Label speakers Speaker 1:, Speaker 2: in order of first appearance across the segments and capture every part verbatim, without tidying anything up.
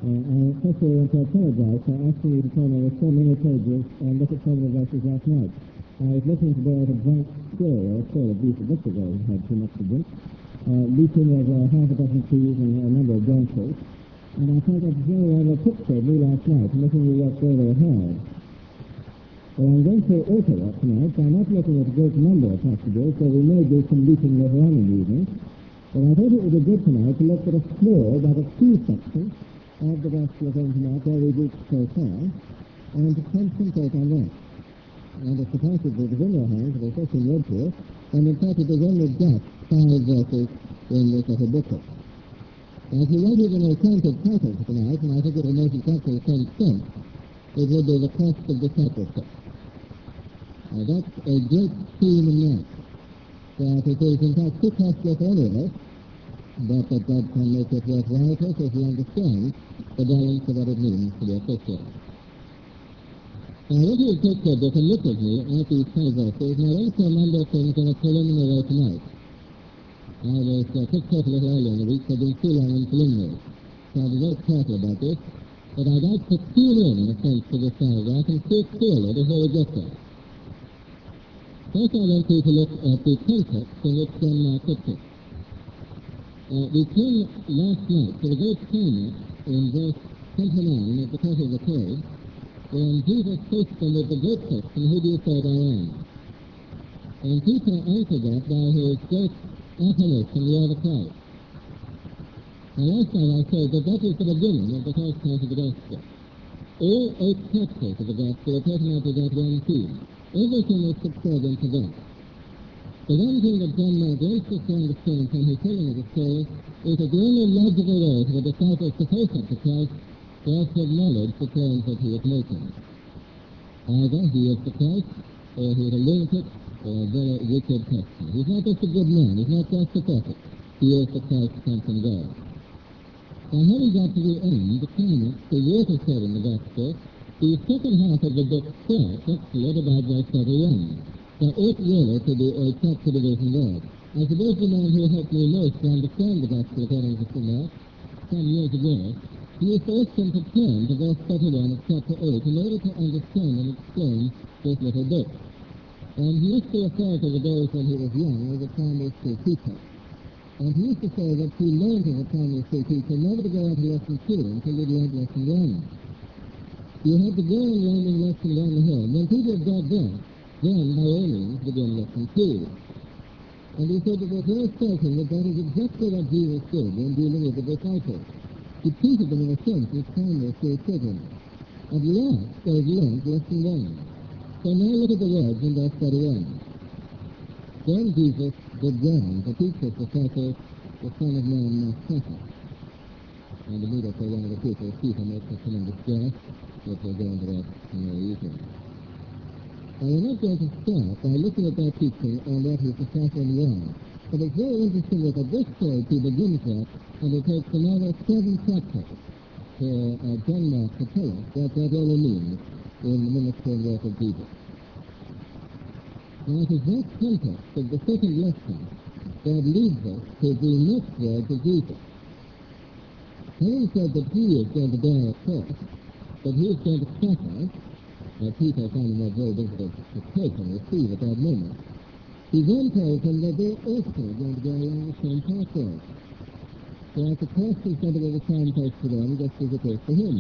Speaker 1: Uh, I especially want to apologize for asking you to turn over so many pages and look at some of the verses last night. I was looking today at a blank square, or a square of these books ago, had too much to drink, uh, leaping over half a dozen trees and a number of branches, and I felt a very rather picture of me last night, looking at what they had. Well, I'm going to alter that tonight by not looking at a great number of passages, so we may do some leaping later on in the evening, but I thought it would be good tonight to look at a small, about a few sections of the Gospel of Saint Mark, where we've reached so far, and to concentrate on that. And if the passage is in your hands, it is just in read to us, and in fact it is only just five verses in this little booklet. Now, if you wanted an alternative title for tonight, and I think it will make exactly some sense, it would be the cost of discipleship. Now, that's a great theme in life, that it is in fact too costly for any of us, but that God can make it worthwhile for us if we understand the balance of what it means to be a Christian. Now, I want you to take a book and look with me at these five verses, and I want to say a number of things in a preliminary way tonight. I was uh, picked up a little earlier in the week, so I've been too long in preliminary. So I'll be very careful about this, but I'd like to tune in, in a sense, to this paragraph and see it clearly before we get there. First, I want you to look at the context in which John Mark puts it. Uh, we came last night to the great climax in verse twenty-nine at the top of the page, when Jesus faced them with the great question, who do you say that I am? And Peter answered that by his great affirmation, you are the Christ. Now last night I said that that is the beginning of the first part of the Gospel. All eight chapters of the Gospel are taken out of that one theme. Everything is subservient to that. The one thing that John Mark wants us to understand from his telling of the story is that the only logical way for the disciples to face up to Christ was to acknowledge the claims that he is making. Either he is the Christ, or he is a lunatic, or a very wicked person. He's not just a good man, he's not just a prophet. He is the Christ sent from God. Now, having got to the end, the climax, the watershed in the Gospel, the second half of the book starts, actually, at about verse thirty-one. There ought really to be a chapter division there. I suppose the man who helped me most to understand the Gospel according to Saint Mark, some years ago, he used to ask them to turn to verse thirty-one of chapter eight in order to understand and explain this little book. And he used to refer to the days when he was young as a primary school teacher. And he used to say that he learned as a primary school teacher never to go out to lesson two until he'd learned lesson one. You had to go on learning lesson one the hill. When people had got there, then by all means begin lesson two. And he said that it was very certain that that is exactly what Jesus did in dealing with the disciples. He treated them in a sense as primary school children. At last they've learned lesson one. So now look at the words in verse thirty-one. Then Jesus began to teach his disciples, the Son of Man must suffer. And immediately one of the people, Peter, makes a tremendous guess, which we'll go into that tomorrow evening. Now, we're not going to start by looking at that teaching on what he's discipling wrong. But it's very interesting that at this stage he begins that, and it takes another seven chapters for uh, John Mark to tell us what that really means in the ministry and work of Jesus. Now, it is that context of the second lesson that leads us to the next words of Jesus. Having said that he is going to bear a cross, that he is going to suffer, now Peter found that very difficult to take and receive at that moment, he then tells them that they're also going to go along the same pathway. So that the cross is going to be the signpost for them just as it is for him.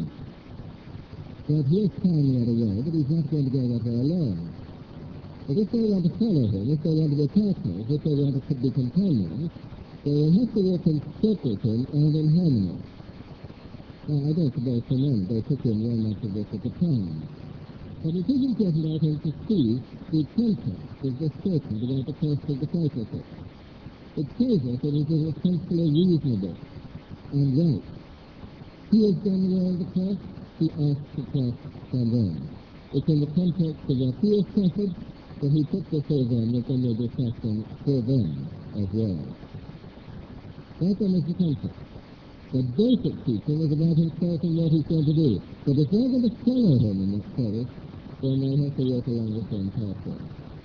Speaker 1: That he is trying the other way, but he's not going to go that way alone. But if they want to follow him, if they want to be partners, if they want to be companions, they will have to work in step with him and in harmony. Now, I don't suppose for them they took in very much of this at the time. But it is important, I think, to see the context of this statement about the cost of discipleship. It shows us that it is essentially reasonable and right. He has done the way of the cross, he asks the cross from them. It's in the context of what he has suffered that he put before them that they may be suffering for them as well. That then is the context. The basic teaching is about himself and what he's going to do. But if they're going to follow him in this service, then they have to walk along the same pathway.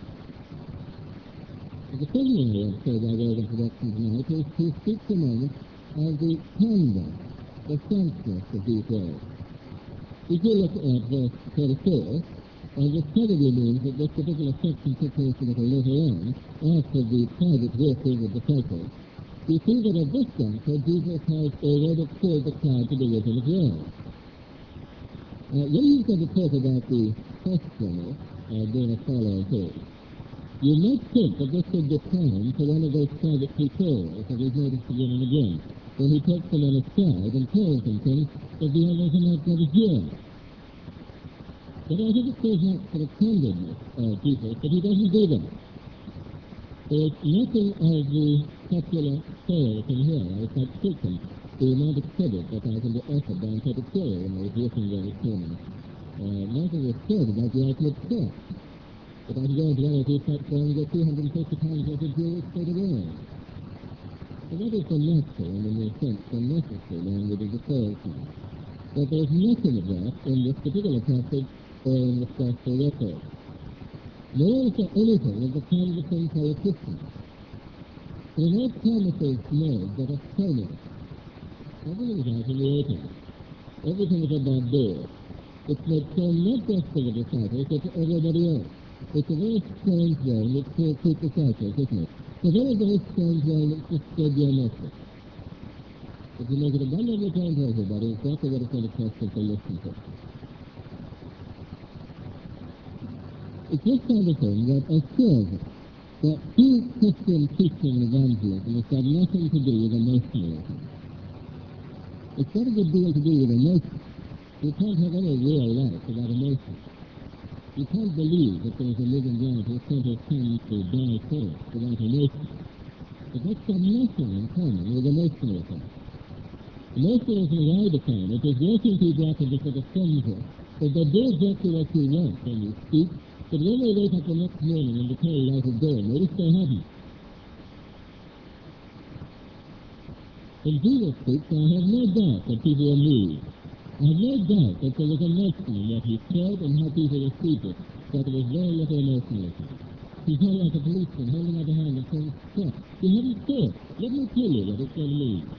Speaker 1: The second area, so by way of introduction tonight, is to speak a moment of the conduct the frankness of these words. If you look at verse thirty-four, and this probably means that this particular section took place a little later on, after the private walking of the disciples, you see that at this juncture Jesus has already called the crowd to the risen as well. Uh, when he's going to talk about the testimony uh, being a follower of his, you might think that this would be time for one of those private tutorials that we've noticed again and again, when he takes them on his side and tells them things that the others are not going to hear. But I think it says not for the candidness of Jesus that he doesn't do them. There's nothing of the popular story from here. I was quite speaking the amount of credit that I can be offered by interpretation when I was working there this morning. Uh, nothing was said about the ultimate step. But I can go into one or two steps and get two hundred fifty pounds worth of jewels straight away. So that is the natural and, in a sense, the necessary language of the Pharisee. But there's nothing of that in this particular passage or in the gospel record. Nor is there anything of the canvassing politician. There are no promises made that are promised. Everything is out in the open. Everything is above board. It's made clear not just to the disciples, but to everybody else. It's a very strange way in which to treat disciples, isn't it? It's a very, very strange way in which to spread your message. If you make it abundantly plain to everybody, exactly what it's going to cost them to listen to. It's this kind of thing that assures us that true Christian teaching and evangelism has got nothing to do with emotionalism. It's got a good deal to do with emotion. You can't have any real life without emotion. You can't believe that there is a living God who sent his son to die for us without emotion. But that's got nothing in common with emotionalism. Emotionalism, as I define it, is working people up into sort of frenzy, that they do exactly what you want when you speak, but when they wake up the next morning and declare light of dawn, they wish they hadn't. When Jesus speaks, I have no doubt that people are moved. I have no doubt that there was emotion in what he said and how people received it, that there was very little emotionalism. He's not like a policeman holding out a hand and saying, stop, you haven't thought. Let me tell you what it's going to mean.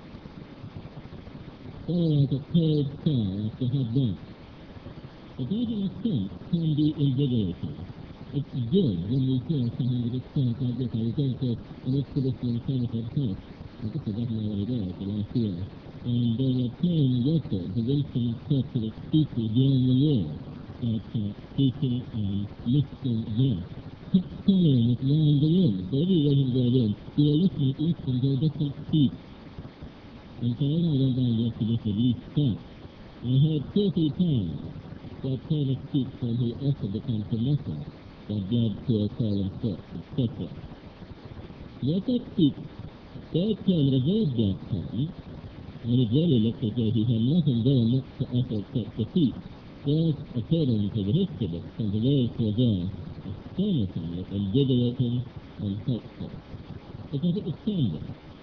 Speaker 1: Very like a cold fire after hot bath. But that in a sense can be invigorating. It's good when we hear something that is sounds like this. I was going to an expedition in Somerset House. I just forgotten where it was the last year. And they were playing records of Winston Churchill's speeches during the war. That uh, speaking and listening there. Kept following it round the room. So everywhere you go in, you were listening, listening to a different speech. And so as I went down the expedition, at least twice, I heard thirty times that kind of speech when he offered the confirmation that blood pure column foot, et cetera. What that speech, they came at a very dark time, and it really looked as though he had nothing very much to offer except defeat. There's, according to the history books and to those who are there, astonishingly invigorating and helpful. Because it was standing.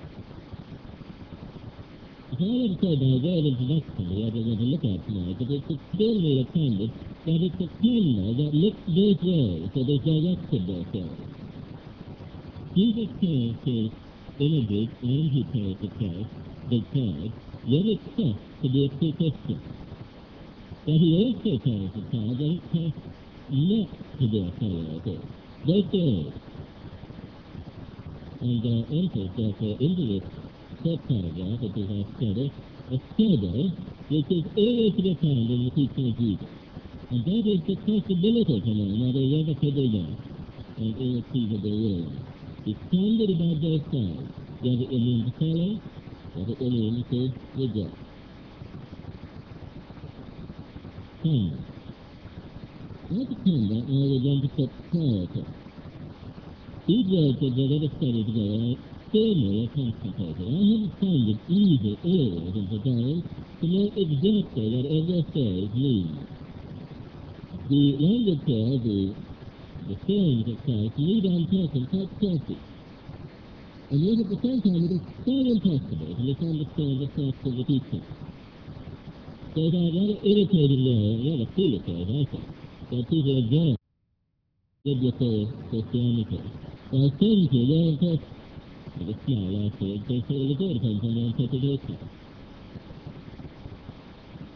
Speaker 1: So I would say by way of introduction, what we're going to look at tonight, that it's extremely attended that it's a camera that looks both ways, that is directed both ways. Jesus tells his images and he tells the Christ, the crowd, what it costs to be a true Christian. But he also tells the crowd that it costs not to be a follower of his. Both ways. And uh, enters, therefore, into this third paragraph, which is our study, a study which is always to be found in the teaching of Jesus. And that is the possibility to know not irrevocable death and irretrievable ruin. It's pondered about both sides, whether it will mean to follow, whether it will mean to reject. Ponder. Like a ponder, now we're going to put priority. These words that we're going to study together are firmly concentrated. I haven't found it easy always in the time to know exactly what every phrase means. The language here, the, the sayings of Christ, lead on person quite closely. And yet at the same time it is so impossible to misunderstand the thoughts of the teacher. So it's a rather irritating way, rather foolish way, I think, that people are very biblical Christianity. While saying to very important, with a smile afterwards, they say, well, it all depends on the interpretation.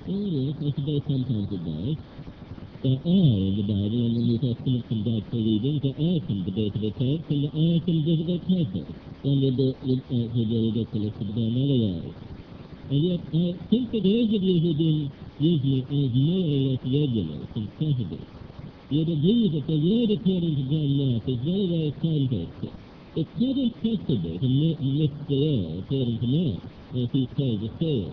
Speaker 2: Oh, yes, I suppose sometimes it does. There are in the Bible and the New Testament some doubtful readings. There are some debatable texts, and there are some difficult passages. One would be, would, uh, would be ridiculous to begin otherwise. And yet, I think that those of you who've been using it as more or less regular since Saturday, you'd agree that the word according to John Mark is very well contexted. It's not impossible to mi- mix the air according to Mark, as he tells the story.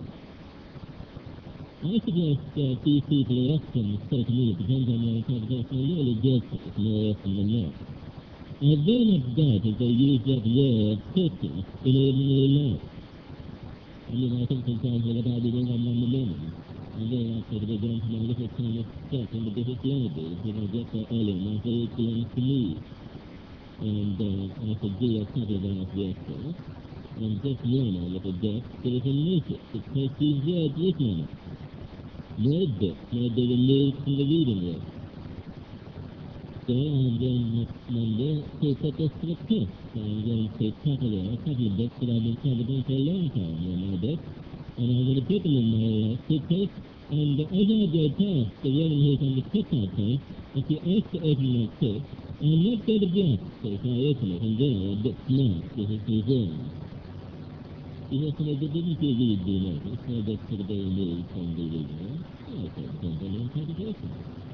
Speaker 2: I suggest that these people are often spoken to, it depends on their interpretation, are really guilty more often than not. I very much doubt if they use that word Christian in ordinary life. I mean, I think sometimes what about doing on the women? I'm very likely to be going to my little kind of stuff in the British library, if I get there early enough, it belongs to me. And uh, I could do a couple of hours yesterday, and just learn a little bit, so we can make it, because these words written on it. No bit, no be removed from the reading list. So I'm going next Monday to put this to the test. I'm going to tackle a couple of books that I've been targeting for a long time in my book, and I'm going to put them in my uh, suitcase, and uh, as I go past the woman who's on the checkout point, if you ask to open my coat, I'm not going to block, so if I open it and there a book marked as it's reserved. You know, so they didn't you read the notice, so that's for the very news from the reader. Okay, depends on the interpretation.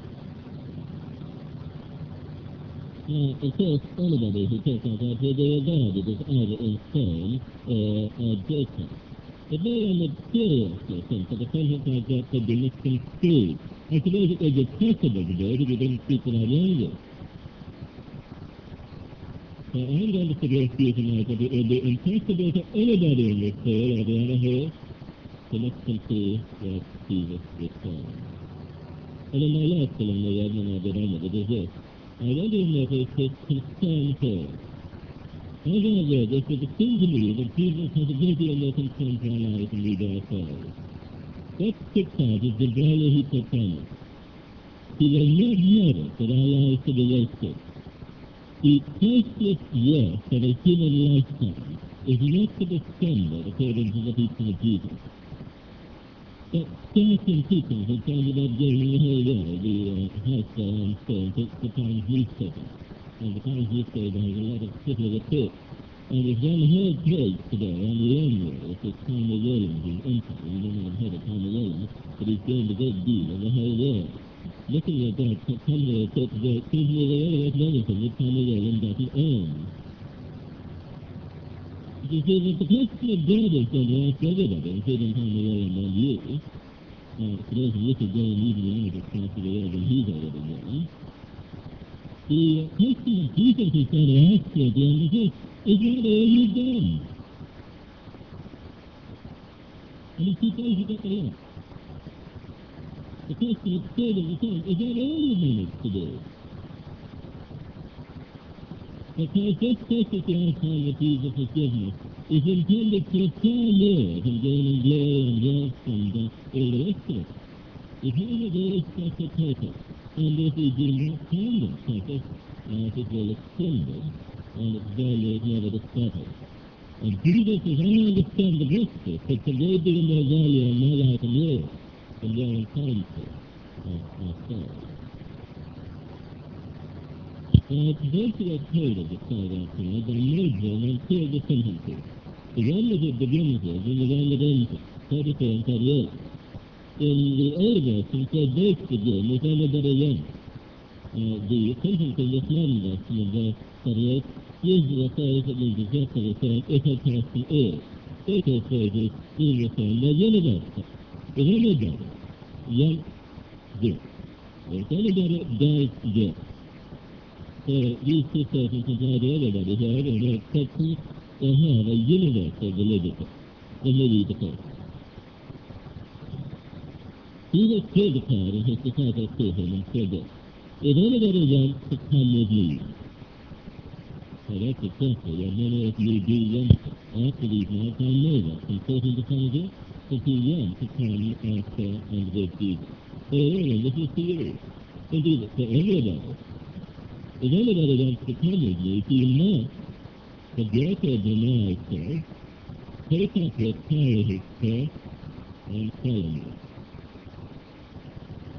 Speaker 2: Now, of course, anybody who takes out that will be regarded as either insane or, or joking. But very mysteriously think that a sentence like that could be misconstrued. I suppose it would be possible to do it if you didn't speak without language. So I'm going to suggest to you tonight that it would be impossible for anybody in this world or the other here to misconceive what Jesus is saying. And in my last film, the young man I did on it, it is this. I wonder if notice his concern for. As I read this, it seemed to me that Jesus has a great deal more concern for our lives than we do ourselves. That sticks out is the value he puts on it. He will not notice that our lives to be wasted. The priceless worth of a human lifetime is not to be squandered according to the teaching of Jesus. But certain teachings have found about going the whole world, the uh, house there on stone, takes the Times newspaper. And the Times newspaper has a lot of particular reports. And there's one whole page today on the annual, which is Tommy Williams in Empire. You don't know heard of Tommy Williams, but he's doing the great deal of the whole world. Looking at that, Tommy reports today, it seems to me the only anything that Tommy Williams doesn't own. You see, that the question of God is going to ask everybody, including Tommy Williams and you. Uh, for those of you who go and even know the cross of the world, and he's already gone. The question of Jesus is going to ask you at the end of this, is that all you've done? And if he tells you that they are. The question is still of the same, is that all you managed to do? Because this purpose lifetime that Jesus has given us is intended for far more than gaining glory and wealth and uh, all the rest of it. It has a very special purpose, and if we do not find that purpose, life is well extended, and its value is never discovered. And Jesus, as I understand the gospel, puts a great deal more value on my life and yours than we are inclined to ourselves. Now, those who have heard of the Father outside, they know them and two of the sentences. The one that it begins with and the one that ends it, thirty-four and thirty-eight. In the old version, they both begin with anybody else. Uh, the sentence in this modern version of verse thirty-eight usually refers, it means exactly the same, if a person is. Both those phrases mean the same, they're universal. If anybody, young, this. If anybody does this, so these two persons apply to everybody who have any exceptions or have a universal validity. Let me read the first. Jesus told the crowd and his disciples to him and said this, if anybody wants to come with me, so that's exactly what many of you do want after these nights. I know that from talking to some of you, that you want to come after and with Jesus. So really, this is for you. And do this for everybody. If anybody wants to come with me, he must forget or deny self, take up his carry his cross, and follow me.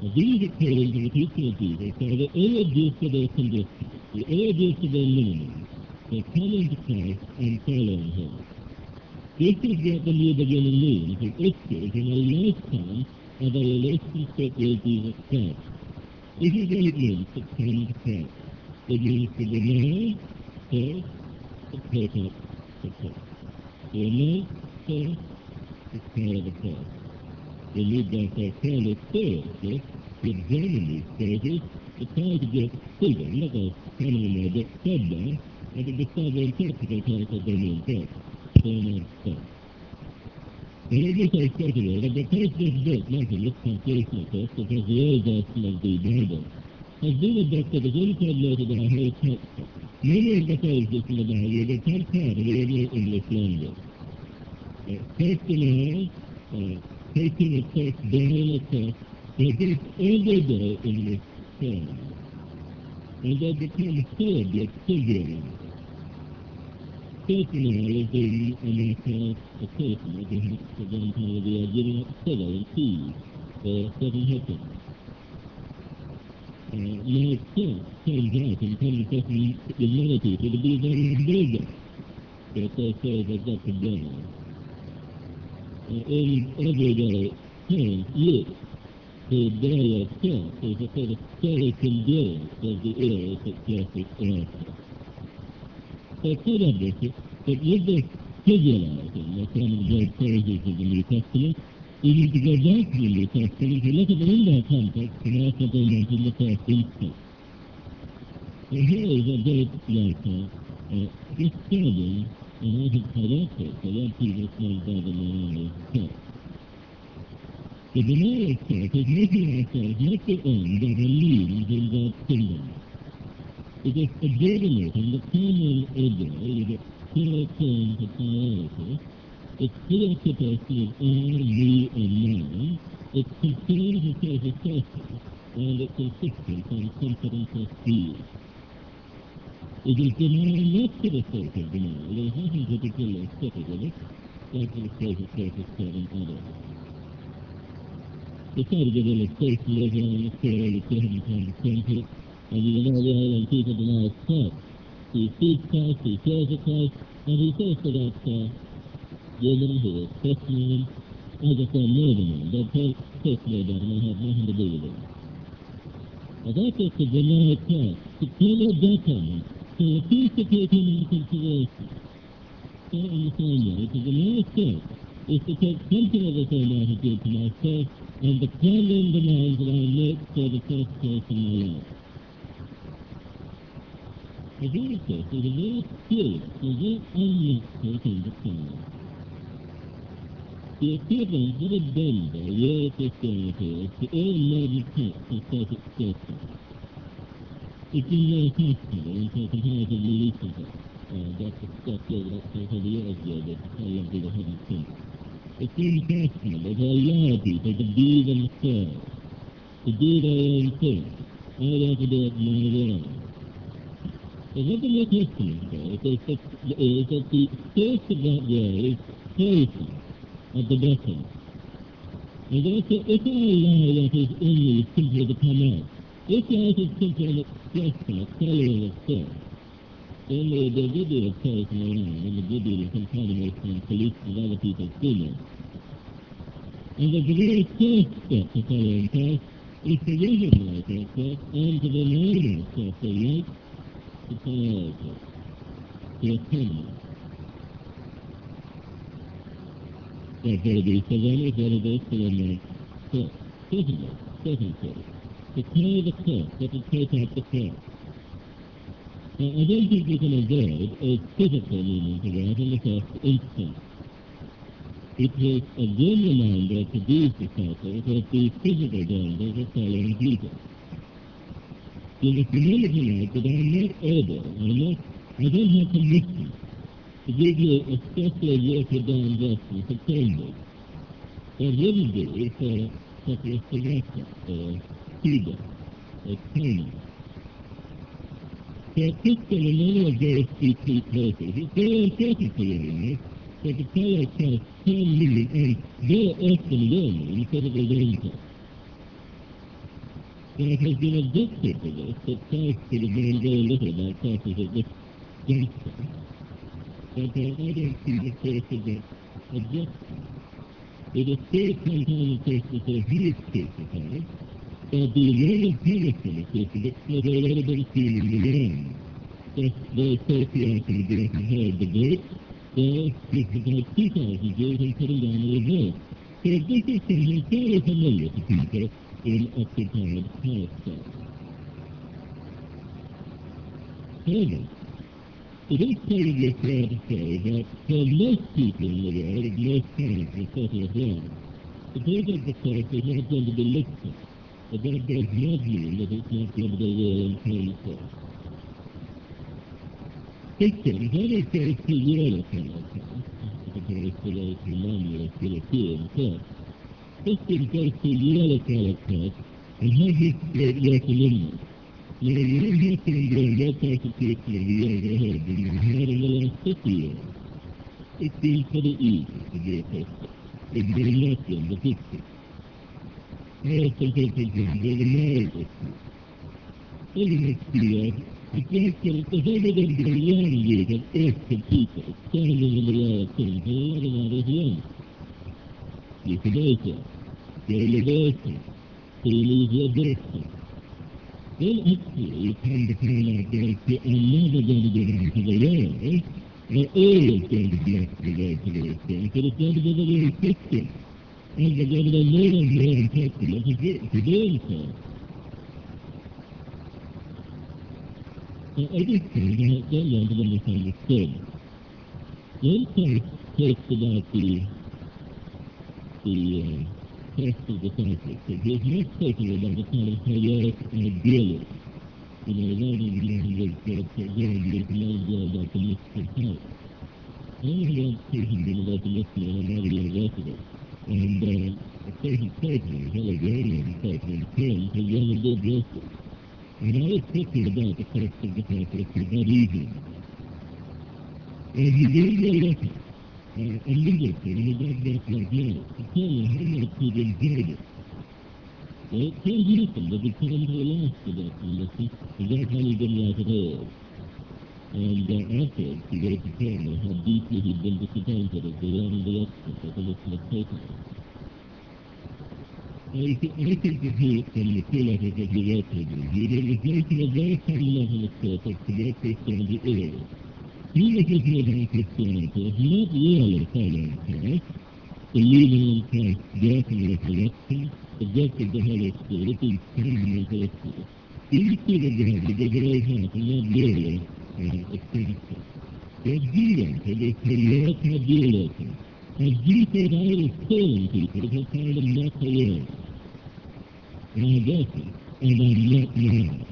Speaker 2: These according to the teaching of Jesus are the irreducible conditions, the irreducible minimum for coming to Christ and following Him. This is what the new beginning means. It issues in a lifetime of a relationship with Jesus Christ. This is what it means to come to Christ. It means to deny first, to take up the cross. To renounce first, to carry the cross. We need therefore fairly seriously to examine these stages to try to get figure, not a commonly get said there, and to discover in practical terms what they mean first. So not so. And let me say straight away that because this book, Martin, this translation of this, which is the old version of the Bible, has been a book that is impregnated in our whole culture. Many of the phrases in the Bible are not part of the original English language. Uh, first in all, uh, taking a course, bearing a course, they get everyday English terms. And they become horribly figurative. First in all is the American occasion, they have to go into the giving up sugar and tea for certain happenings. Uh, now it turns out in conversation with many people to be very big that they say they've got to go. Uh, in everyday terms, yes, the day itself is a sort of stoic endurance of the ills that Joseph answered. So put up with it, that with this trivializing of some of the great phrases of the New Testament, we need to go back to the New Testament to look at it in that context and ask what they meant in the first instance. So here is a great writer uh, describing, and I think correctly, for what Jesus meant by the denial self. The denial self is making ourselves not to own but a means in God's kingdom. It is subordinating the common ego with its clear terms of priority, its preoccupation with I, me, and mine, its concern for self-assertion, and its insistence on confidence of speed. It is denial not for the sake of denial. There is nothing particularly aesthetic in it, like for the sake of self-asserting others. The side of the illustration later on in the story that you haven't time to come to, and you know where when people deny Christ. He sees Christ, he fears of Christ, and he says to that uh, woman who is questioning him, I just don't know the man, don't talk to me about him, I have nothing to do with him. But that's just to deny Christ, to turn your back on him, to refuse to take him into consideration. So in the same way, to deny self is to take something of the same attitude to myself and the common demands that I make for the first place in my life. The very first is a very serious, a very unnatural thing to say. The equivalent of a bender, where Christianity is, to all modern texts of self-expression. It's been very fashionable until comparatively recently. Uh, Doctor Scott gave it up for thirty years ago, but how long people haven't seen. It seems fashionable to allow people to be themselves, to do their own thing. I want to do it my way. But what the New Testament says is that, is that the source of that way is poison at the bottom. And therefore, if I allow what is in me simply to come out, if life is simply an expression, a following of self, then there will be a poison around, and there will be a contamination and pollution of other people's feelings. And the very first step to following Christ is to recognize ourselves and to deny ourselves the right to priority, to autonomy. Therefore, the surrender is what it is to remain self. Certainly, certainly. To carry the cross, but to take out the cross. Now, I don't think we can avoid a physical meaning to that in the first instance. It was a good reminder to these disciples of the physical dangers of following Jesus. You must remember tonight that I'm not able, I'm not, I don't have permission to give you a special watered down version for Cambridge. There wouldn't be for such as Selecta or Cuba or China. So particularly in many of those three key places, it's very important to realize that the follow Christ can mean and very often will mean physical danger. There has been a dictate to this that Christ could have known very little about causes of this juncture. But uh, I don't see the source of that objection. It is still sometimes a case to say he is crucified, but the Roman punishment of crucifixion has already been seen in the land. Just those patriarchs in the Greek and Herod the Great, they crucified two thousand Jews and put them down in revolt. So this is something fairly familiar to people in occupied Palestine. However, it is probably fair to say that for most people in the world, in most times in secular land, the birth of the Christ is not going to be looked at. But that does not mean that it's not going to go well in terms of. Christians, when it says to your Holocaust, as opposed to those who normally still appear in church, Christians go to your Holocaust and have this great reckoning. Now, you don't have to endure no persecution of the ever heard than you've had in the last fifty years. It seems pretty easy to be a Christian. It's been nothing but fifty. I often think it's just very marvelous. In the next year, it's like that the whole of the reality of earthly people standing in the way of things, and a lot of that is young. Euthanasia, sterilization, sterilization of birth. Then actually you come to find out that you are never going to get out of the world, are always going to be up to the world for those things, but it's going to be the very Christian. And they're going to be more and more impossible to doing so. Now, at this point, I don't want to misunderstood. When Christ talks about the, the uh, test of disciples, that he is not talking about a kind of heroic idealism. You know, one of the language that again is known about the mystical type. I only want speaking about the mystical and another university. And uh, a certain statement, a Hegelian statement, came to young and good Joseph. And I was thinking about the test of disciples for that evening. And he gave me a letter. Uh, a literature, and he got back like now, to tell me how much he'd enjoyed it. Well, it can't happen, but it came to a last of that condition, and that's how he didn't like it all. And uh, afterwards, he wrote to tell me how deeply he'd been disappointed as the one in the exit that the listen had taken him. I think, I think that he, from the two letters that he wrote to me, he did was making a very fundamental mistake to get Christianity ill. He was looking about Christianity as not really following Christ, believing in Christ's death and resurrection, the death of the Holy Spirit, these fundamental issues. These two together, they very hard and not really uh, essential. What he wanted is to let idealism. And he said I was calling people to find them not to learn. And I wasn't, and I'm not now.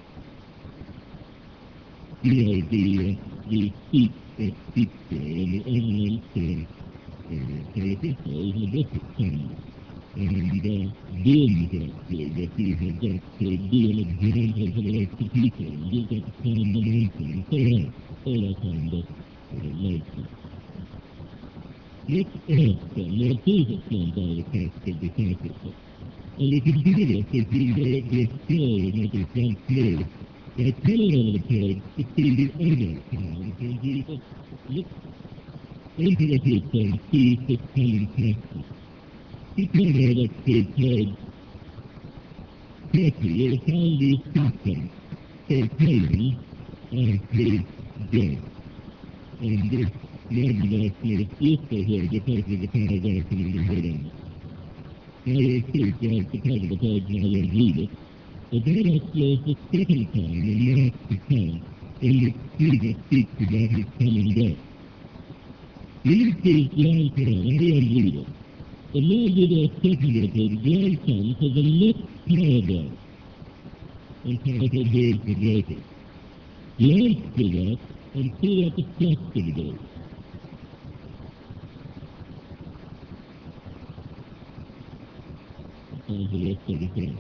Speaker 2: You know, the, uh, the speech that speaks there, and the eminent uh, uh, politician is a different kind. And uh, doing that, uh, that he has got to be an example for the rest of people, and you've got to find momentum, and so on, all that kind of uh, nonsense. Let's ask them, what Jesus meant by the test of discipleship. And if you do this, if you get this flow, and it is not flow, I tell it over the page, it's in the other time, and Jesus look into the future and see his coming practice. He told her that he said, Petty, you will find these symptoms, so pain, are his death. And this nevertheless made it useful here because of the paragraph in the heading. Now you'll see, just because of the page, now you'll read it. But that actually is the second time in Mark's account in which Jesus speaks about his coming death. These things line for all, and they read it. The Lord did a speculative grandson for the next paragraph, and titled Here's the Greatest. Glance to that, and see what the question goes. And the rest of the thing.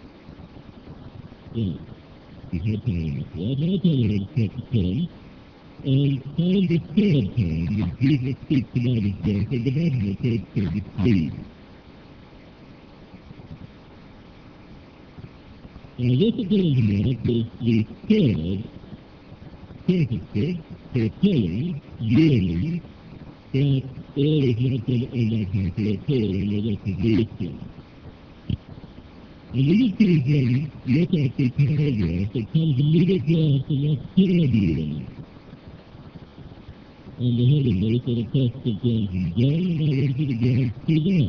Speaker 2: Well, he had time. Well, now tell him in chapter ten, and find the third time that Jesus speaks about his death, and the Bible says thirty-three. Now, this arrangement is the third purposes for telling, dealing, that all is not an overcome at all in the rest of the issue. And we can look at the paragraph that comes immediately after that third dealing. And the heading is for the text of James John, and I want you to go and see that.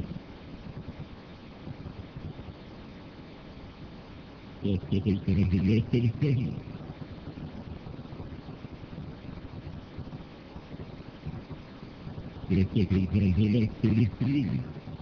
Speaker 2: That's the thing for the rest of the statement. That's the thing for the rest of the statement.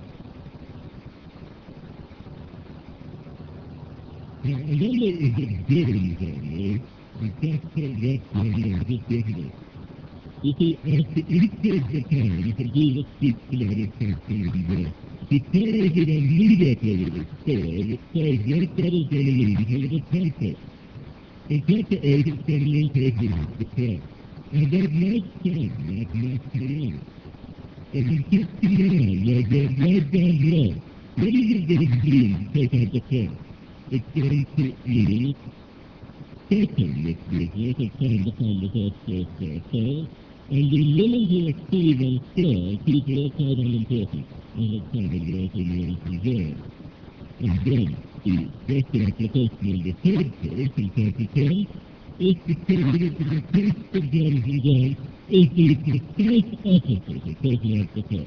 Speaker 2: Now, another is a dealing family, and that's what that's what we are just yesterday. You see, at the instant of the time that Jesus speaks about his testimony there, he tells it immediately with his sword, it says what that is going to lead to the temple. In chapter eight, it's going to lead to the cross. And that might sound like not today. And in chapter nine, where God right down below, what is it that is doing to take out the cross? It's going to lead taking this business and trying to find the first place for ourselves. And the women who are still on still, people are quite unimportant, and it's kind of also more preserved. And then, the second application in the third case, in chapter ten, is to tell you that the text of James and John is the precise opposite of taking out the cross.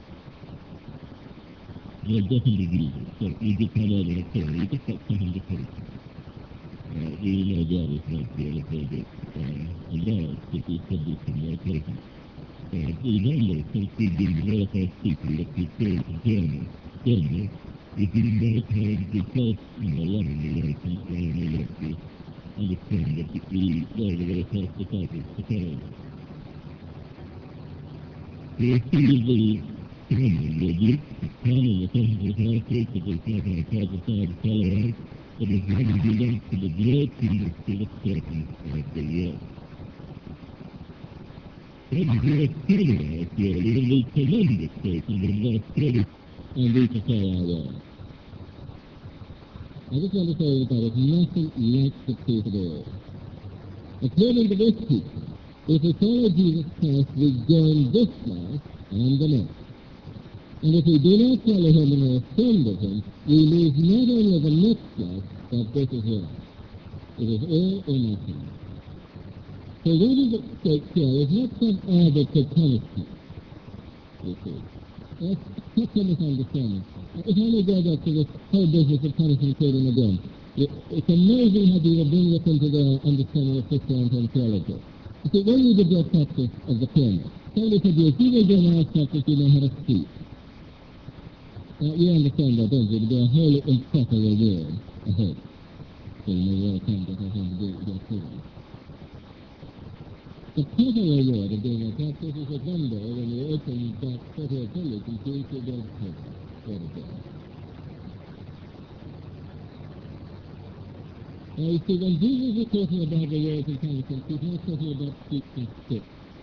Speaker 2: You'll definitely agree with it. So you get kind of an affair, you get that kind of difference. Uh, you know God is not the other way that uh, allows that we can do some more places. Uh, remember, since we've been verified people that we serve in Germany, Germany, we've been verified because, you know, one of the license, one of the license, understand that we are the very first disciples to follow. We are still the common, the group, the common, the common, the common, the common, the common, the common, the common, it is going to belong to the great industry of certain of the year. And we are still out here, we will need tremendous faith in the Lord's credit, and we can say our word. I just want to say that there is nothing like the truth at all. According to this teaching, if we follow Jesus Christ, we gain this life and the next. And if we do not follow him and are ashamed of him, we lose not only the next life, but this as well. It is all or nothing. So what is at stake here is not some arbitrary punishment, you see. That's such a misunderstanding. If I may go back to this whole business of punishing children again, it, it's amazing how you bring this into the understanding of Christianity and theology. You see, when you did your practice of the pyramid, somebody said to you, if you will do an art practice, you know how to speak. Now, you understand that, don't you? To be a wholly improper reward ahead. So you may well come to have something to do with your children. The proper reward of doing a practice is that one day when you open that photo of college and see your dad's head. What is that? Now, you see, when Jesus is talking about rewards and punishments, he's not talking about speech and stick.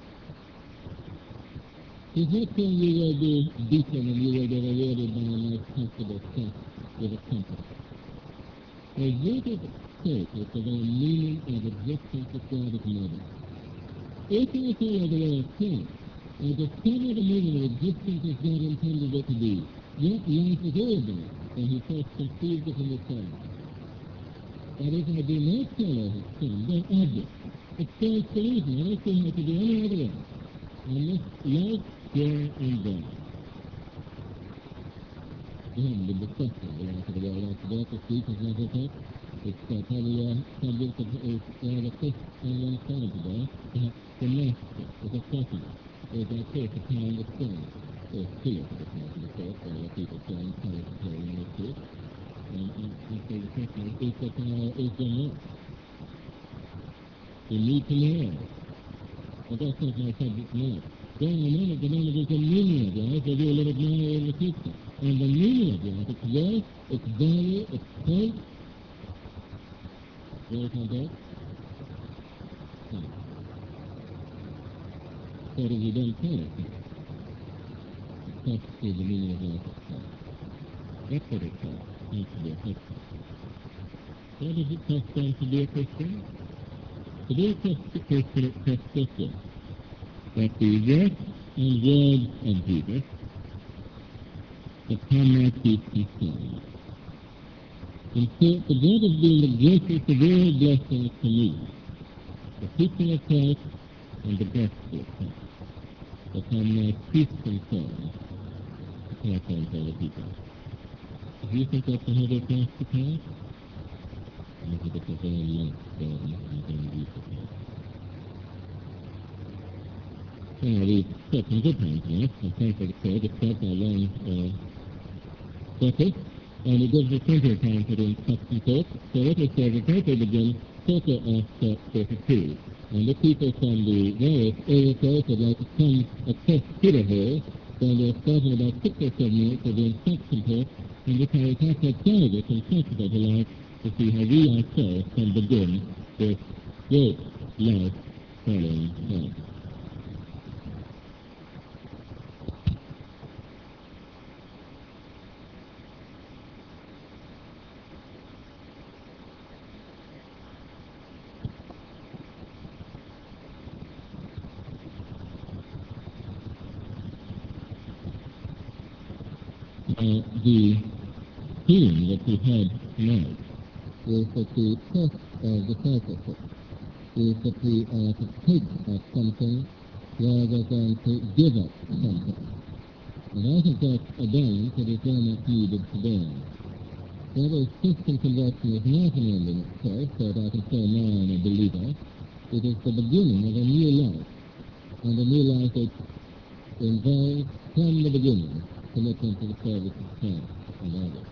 Speaker 2: He's not saying you will be beaten and you will be rewarded by a nice comfortable stuff with a compass. Now, what is at stake is the very meaning of existence of God as mother. If you follow the way of Christ, and discover the meaning of existence as God intended it to be, what life is all about when he first conceived it in the Son. That is, I do not follow his Son, but object. It stands to reason. I don't see how to do any other way. I must love, fear, and God. And the discussion of the life of the world after death, the speech is not okay. It's uh, probably a subject of uh, the fifth and one time today. Perhaps the master is a question. Is our faith a kind of sin? Or fear for the kind of faith, or what people say in Paris and Paris and Paris. And so the question is, is that uh, is there not? You need to know. But that's not my subject now. Then a moment, the moment is the meaning of life, we'll do a little bit more in the future. And the meaning of life, its worth, its value, its point. You understand that? No. So that you don't tell it. That's the meaning of life itself. That's what it's called. That's the effect. What does it cost them to be a Christian? To be a Christian, it costs Christian. That the work and word of Jesus upon my feet concerned. And so the God has been the greatest of all blessings to me, the teaching of Christ and the gospel of Christ, upon my feet concerned, to pass on to other people. Do you think that's a heavy task to pass? I think it's a very light burden and very easy task. Now, we've spent some good times now. I'm thankful to say that that's our long uh, circuit, and it gives us plenty of time for the instruction talk. So let us say the talk will begin quarter after forty-two. And if people from the various areas would like to come across to the hall, then we'll start in about six or seven minutes with the instruction talk, and we can pass our private and practical to life to see how we ourselves can begin this great life following Christ. Uh, the theme that we had tonight is that the test of discipleship is that we are to take up something rather than to give up something. And I think that's a balance that is very much needed today. That is, Christian conversion is not an end in itself, that I can say now I'm a believer. It is the beginning of a new life, and a new life that involves, from the beginning, commitment to the service of Christ and others.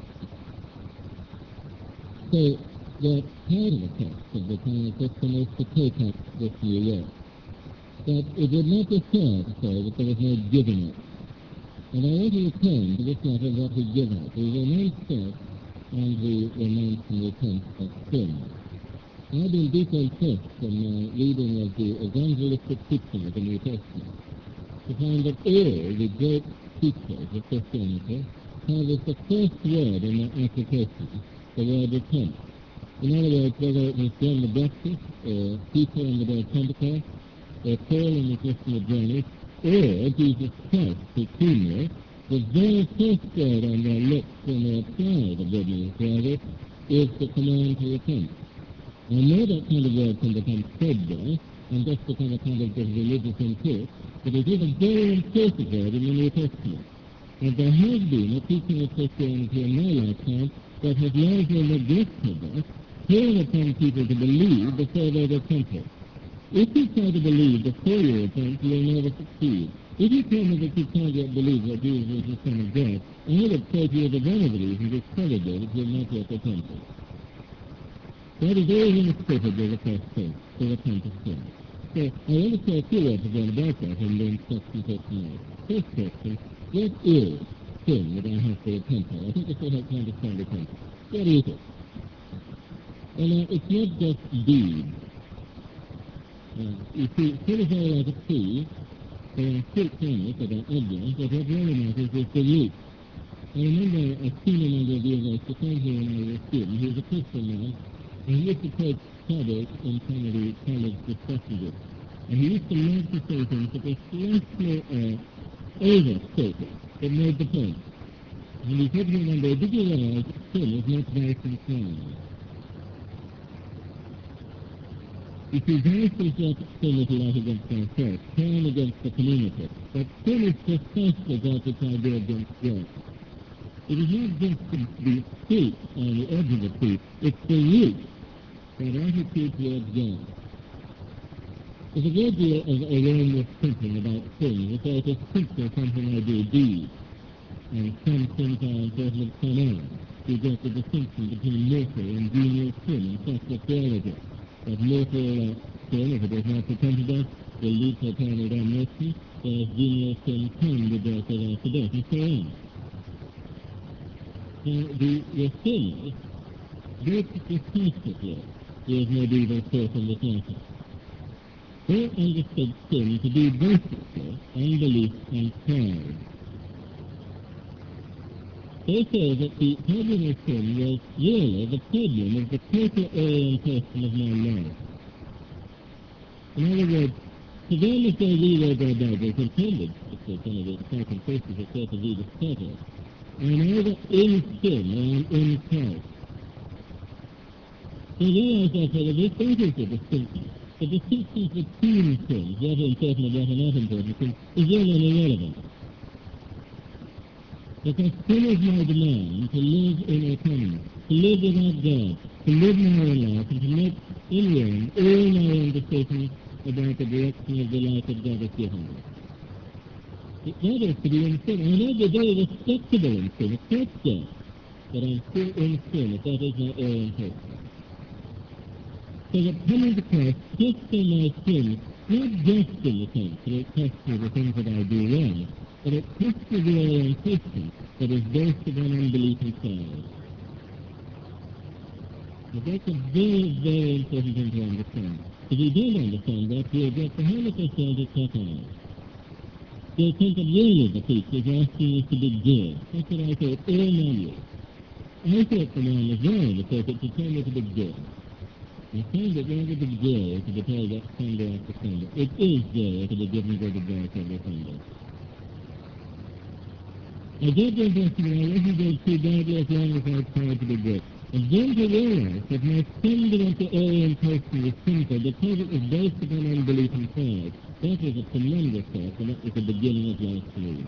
Speaker 2: So, that part of the text of the kind of Christian is to take up this new work. That it would not be fair to say that there was no giving up. And I want to return to this matter of what we give up. We renounce self, and we renounce and repent of sin. I've been deeply impressed in my reading of the evangelistic teaching of the New Testament to find that all the great teachers of Christianity have as the first word in their application the word repent. In other words, whether it was John the Baptist, or Peter on the day of Pentecost, or Paul in the Christian journey, or Jesus Christ, who came there, the very first word on their lips when they apply the good news to others is the command to repent. I know that kind of word can become threadbare and just become a kind of just religious input, but it is a very important word in the New Testament. And there has been a teaching of Christianity in my lifetime that has largely neglected that, calling upon people to believe before they repent. If you try to believe before you repent, you will never succeed. If you tell me that you can't yet believe that Jesus is the Son of God, I would say to you that one of the reasons is probably that you have not yet repented. That is all in the spirit of the first thing, to repent of sin. So I want to say a few words again about that in the instruction for tonight. First question, what is sin that I have to repent of? I think this will help to understand repentance. What is it? And uh, it's not just deeds. Uh, you see, sin is all like a tree. There are fruits on it that are obvious, but what really matters is the root. I remember a senior member of the university came here when I was a student. He was a Christian man, and he used to take trouble in some of the college discussions. And he used to love to say things that were slightly uh, overstated, that made the point. And he said to me one day, did you realize that sin is not vice and crime? You see, vice is what sin is a lot against ourselves, crime against the community. But sin is precisely that which I do against God. It is not just the, the fruit on the edge of the tree, it's the root, that attitude towards God. There's a great deal of erroneous thinking about sin. We say it is simply something I do, deeds, and some things are important some aren't. You get the distinction between mortal and venial sin in sexual theology. That mortal uh, sin, if it is not repented of, will lead to eternal damnation, whereas venial sin can be dealt with after death, and so on. Now, the, the sinners, very specifically, is medieval thought in this matter. They understood sin to be basically unbelief and pride. They say that the problem of sin was really the problem of the total orientation of my life. In other words, to them as they rewrote their Bibles intended, if they kind of the second faces of certain readers better, I'm either in sin or I'm in Christ. They realize therefore that this is the distinction. The distinction between sins, whether important or whether not important sins, is really irrelevant. Because sin is my demand to live in autonomy, to live without God, to live my own life, and to make, in the end, all my own decisions about the direction of the life that God has given me. That is to be in sin. I may be very respectable in sin, except that, but I'm still in sin, if that is my orientation. So that coming to Christ takes for my sin, not just in the sense that it tests for the things that I do wrong, but it tests for the orientation that is based upon unbelief and sorrow. But that's a very, very important thing to understand. If you don't understand that, you'll get the whole of the things cut out. You'll think that really the teacher is asking us to be good. That's what I thought all my years. I thought the man was wrong because it determined me to be good. I find it rather the joy to be told that Sunday after Sunday. It is joy to be given to the God every Sunday. I did the best that I wasn't going too badly as long as I tried to be good. And then to realize that my fundamental orientation was sinful because it was based upon unbelief and pride. That was a tremendous thought, and that was the beginning of life for me.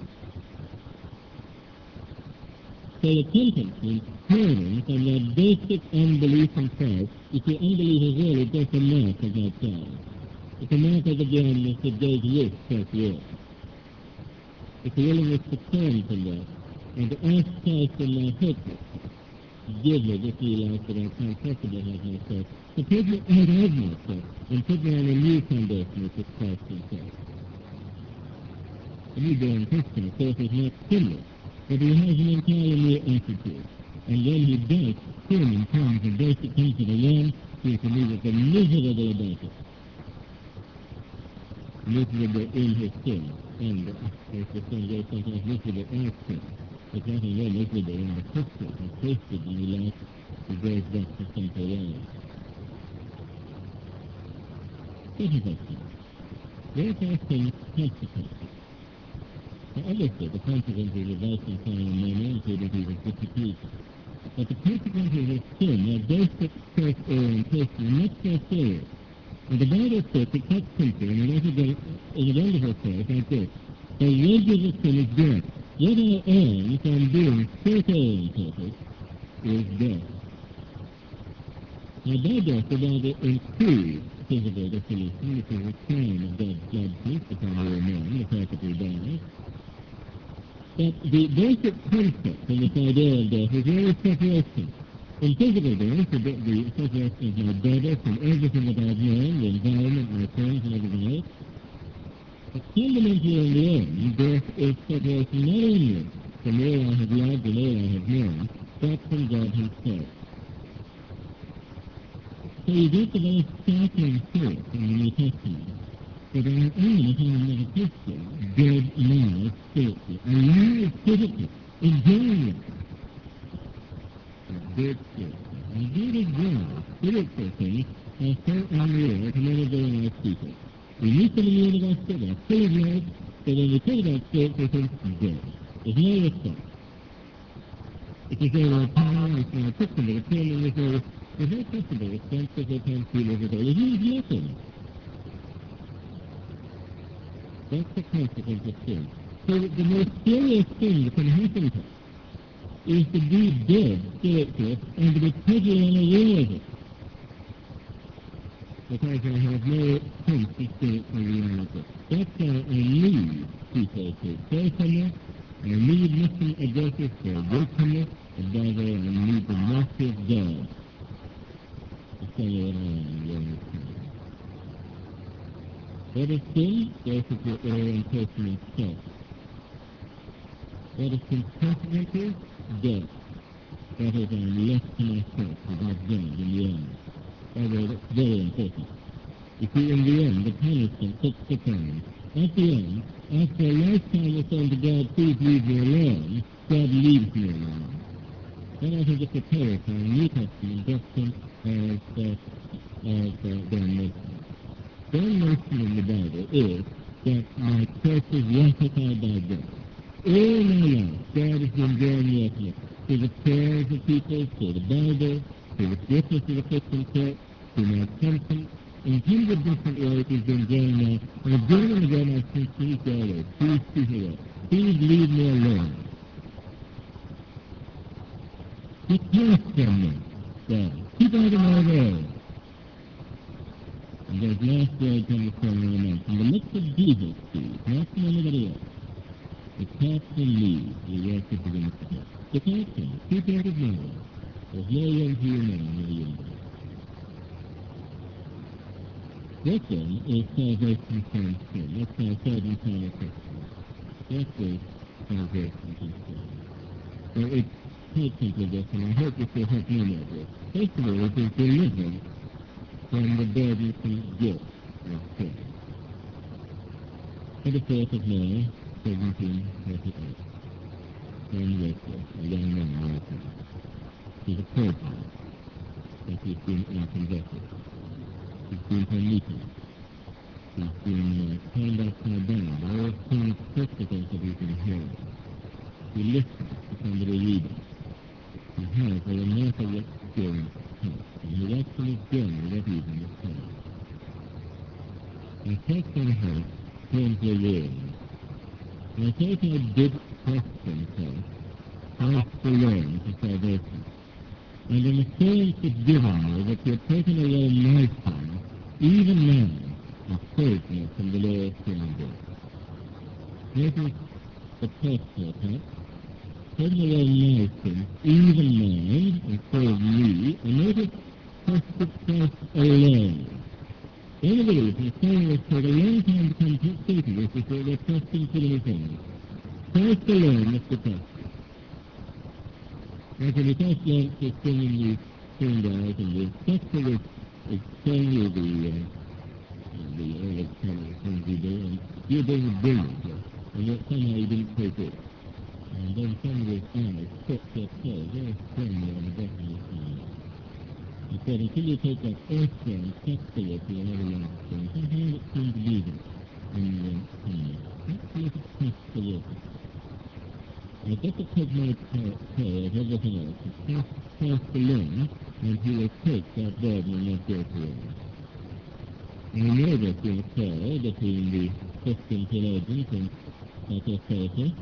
Speaker 2: So repentance means turning from that basic unbelief and pride. You see, unbelief is really just a mark of my pride. It's a mark of the blindness that goes with self-worth. It's a willingness to turn from that and to ask Christ in my hopeless, give me this new life that I can't possibly have myself, to take me out of myself and put me on a new foundation which is Christ himself. A newborn Christian, of course, is not sinless, but he has an entirely new attitude. And when he does sin in terms of basic things that are wrong, he is immediately miserable about it. Miserable in his sin. And as the sin goes, sometimes miserable as sin. There's nothing more miserable in the Christian and tasted new life who goes back to simple life. Second question. What are sin's consequences? Now, obviously, the consequences of vice and crime and money, including people's disappearance. But the consequences of sin are basic self-orientation and not self-serious. And the Bible says it quite simply, and it is a wonderful phrase like this: the wages of sin is death. What I earn from being self-orientated is death. Now, by death, the Bible includes physical dissolution, which is a sign of God's judgment upon all men, the perfectly dies. But the basic concept in this idea of death is really separation. In physical death, the, the separation of my body from everything that I've known, the environment, my friends, and everything else. But fundamentally in the end, death is separation not only from all I have loved and all I have known, but from God himself. So you get the very startling thought in the New Testament that I am, if I am not a Christian, dead now spiritually, alive physically, enjoying it. Dead spiritually. And that is why spiritual things are so unreal to many very nice people. We meet them in the university, they're full of life, but when we talk about spiritual things, dead. There's no response. It is all our power, it's our system, the training is all. There's no possible response that they can't feel as at all. It means nothing. That's the consequence of sin. So the most serious thing that can happen to us is to be dead spiritually and to be totally unaware of it. Because I have no sense of spiritual reality. That's why I need people to pray for me. I need mission addresses for willfulness, and by the way, I need the mercy of God to tell you what I am during this time. What is sin? Basically orientation of self. What is sin's consequences? Death. That is, I am left to myself without God in the end. By the way, that's very important. You see, in the end, the punishment puts the crime. At the end, after a lifetime of saying to God, please leave me alone, God leaves me alone. Then I think it's a terrifying New Testament doctrine as, uh, as uh, damnation. Damnation in the Bible is that my choice is ratified by God. All my life, God has been drawing me up here through the prayers of people, through the Bible, through the witness of the Christian church, through my conscience. In hundred different ways he's been drawing me up. And again and again I think, please go away, please keep me away, please leave me alone. Depart from me, God. Keep out of my way. And those last words on the sermon on the Mount, from the lips of Jesus, please, not from anybody else. Depart from me, you worship of iniquity. Depart from me, keep out of my way. There's no room for you now, no room. This then is salvation from sin. That's my third and final question. That is salvation from sin. Well, it's quite simple, this, and I hope this will help you know this. First of all, it is deliverance from the burdensome guilt of sin. twenty-fourth of May, seventeen thirty-eight. John Wesley, a young man, writing. He's a clergyman, but he's been unconverted. He's been to meetings. He's been uh, turned upside down by all kinds of spectacles that he's been hearing. He listens to somebody reading. He has a remarkable experience of faith, and he writes from his journey that evening of faith. I felt my heart turn to a wall. I thought I did question first, ask to learn for salvation. And an assurance was given me that he had taken away my sin, even now, and saved me from the law of sin and death. This is the personal part. Taking away my sin, even mine, and saved me, and made it trusted Christ alone. The only reason saying this for a long time to come to speak of this is that they're trusting for anything. Christ alone must be trusted. As when we first learned to sing in the sing out and the structure is, is telling you the, uh, the old kind of things you do, and you're doing it brilliantly, and yet somehow you didn't take it. And then some of his eyes fixed their toe very firmly on the bottom of his hand. He said, until you take that earth down, trustfully and everlasting, somehow it seems to be there in your hand. Let's look at trustfully. I've got to take my care of everything else, and trust Christ alone, and he will take that burden and not go to it. I know there's been a quarrel between the Christian theologians and psychotherapy.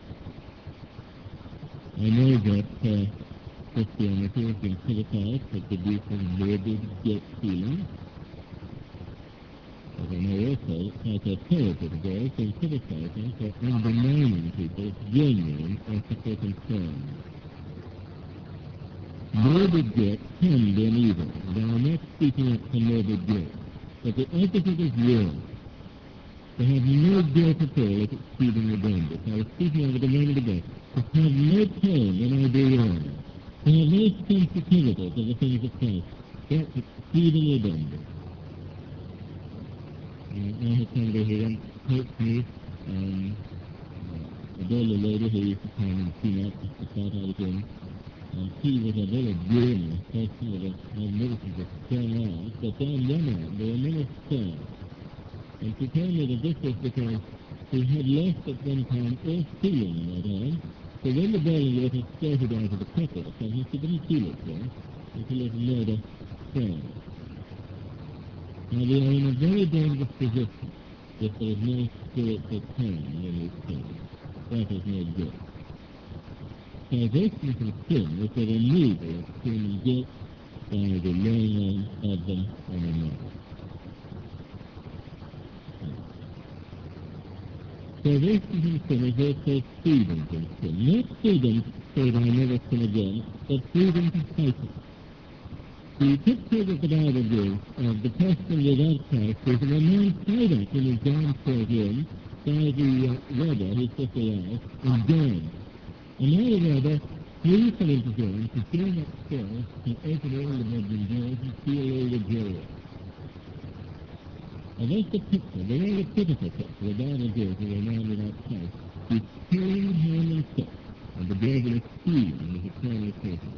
Speaker 2: I know that uh, Christianity has been criticized for producing morbid guilt feelings. But I know also psychotherapy today has been criticizing for undermining people's genuine ethical concerns. Morbid guilt can be an evil, and I'm not speaking up for morbid guilt, but the opposite is wrong. To have no guilt at all is exceedingly dangerous. I was speaking of it a moment ago. To have no pain when I do wrong. To have no sensitivity to the things of Christ. That's exceedingly dangerous. Uh, I had somebody who once helped me, um, a dollar lady who used to come and see me just to start out again. And she was a very brilliant person with a magnificent strong eyes, but down one arm there were many stars. And she told me that this was because she had lost at one time all feeling in that arm, so when the boiling water started out of the kettle or something, she didn't feel it then, until it made a sound. Now we are in a very dangerous position if there is no spiritual pain when we sin. That is no good. Salvation from sin is the removal of sin and guilt by the laying on of them on another. Salvation from sin is also freedom from sin. Not freedom so that I never sin again, but freedom to fight it. The picture that the Bible gives of the person without Christ is of a man tied up in his down for him by the uh, robber who took the life and gone. And now the robber flees from his zone to fill that cell and open all the bedroom doors and steal all the jewelry. And that's the picture, the very typical picture of God is here to a man without Christ. He's killing him himself, and the devil is stealing his eternal person.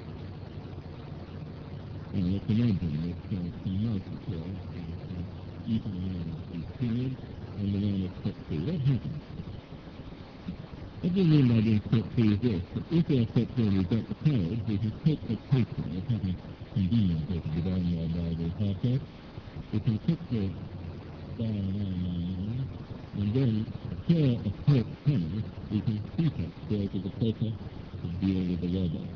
Speaker 2: Now let's imagine this uh, some multitude, uh, each man is killed, and the man is set free. What happens? What do you mean by being set free is this, that if you're set free and you've got the courage, you can take the paper, it happens conveniently to be done there by the process, you can put the down on and then share a court panel, you can speak it there to the paper to deal with the robot.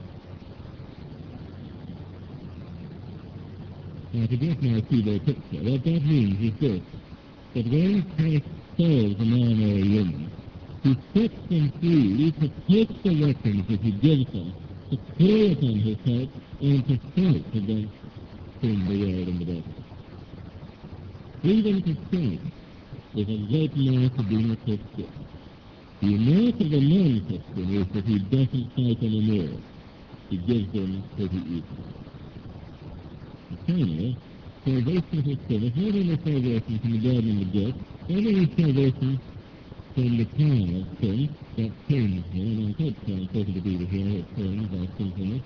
Speaker 2: Now to get my two-day picture, what that means is this, that when Christ saves a man or a woman, he sets them free to take the weapons that he gives them, to play upon his heart, and to fight against sin, the world, and the devil. Freedom to sin is a great mark of being a Christian. The mark of a non-Christian is that he doesn't fight anymore. He gives them what he eats. Finally, salvation for sinners, not only salvation from the garden of death, not only salvation from the power of sin that changes him, and I'm quite thankful to be here at sin by sinfulness,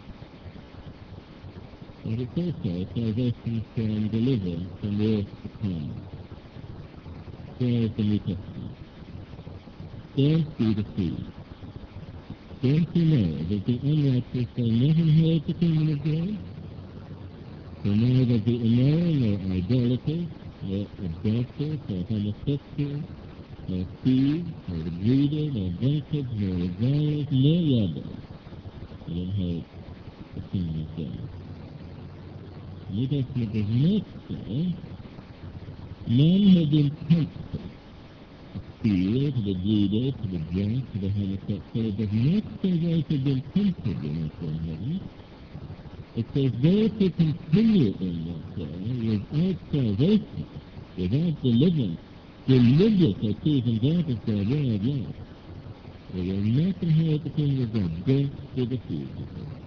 Speaker 2: but it's also salvation from deliverance from the earth to come. There is the New Testament. Don't be deceived. Don't you know that the unrighteous shall not inherit the kingdom of God? For neither the immoral, nor idolaters, nor adulterers, nor homosexuals, nor thieves, nor the greedy, nor drunkards, nor revilers, nor robbers will inherit the kingdom of God. The New Testament does not say none have been tempted to steal, to the greedy, to the drunk, to the homosexual. It does not say those have been tempted in this one heaven. It says those who continue in that way without salvation, without deliverance, deliberately choosing God as their way of life, they will not inherit the kingdom of God. Don't be deceived.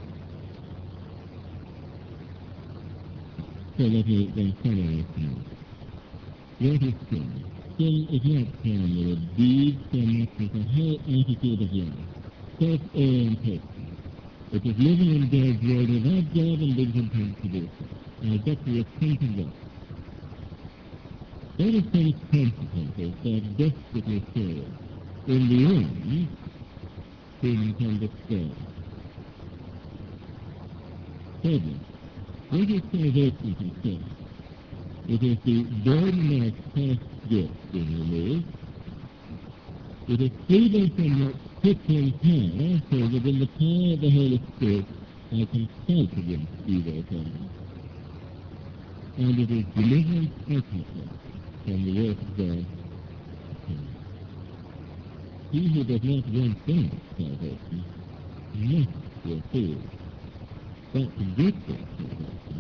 Speaker 2: So let me then summarize now. What is sin? Sin is not primarily a deed so much as a whole attitude of life, self-orientation. It is living in God's word without God and being content to do so. And I've got to repent of that. That is some consequences that desperately serious. In the end, sin can destroy. Thirdly, what is salvation from sin? It is the burden of past guilt being removed. It is freedom from the crippling power, so that in the power of the Holy Spirit I can fight against evil things. And it is deliverance ultimately from the work of God. He who does not want that salvation must be a fool. But to get that salvation,